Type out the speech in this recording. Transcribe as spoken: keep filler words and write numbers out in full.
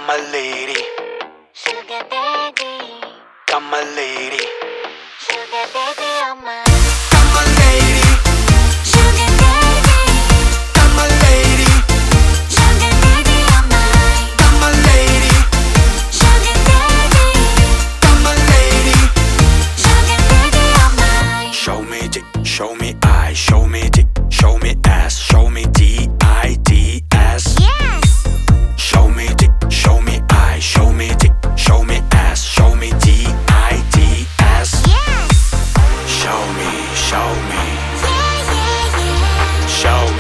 Come a lady, Sugar baby, come a lady, sugar baby, you're mine. come a lady, Sugar baby, come a lady, sugar baby, you're mine. come a lady, Sugar baby, come a lady. sugar baby, you're mine. Show me dick, show me I, show me dick, show me ass, show me D I D S. Yes, Show me dick, show me I, show me dick, show me ass, show me D I D S. yes, Show me, show me, yeah, yeah, yeah. show me.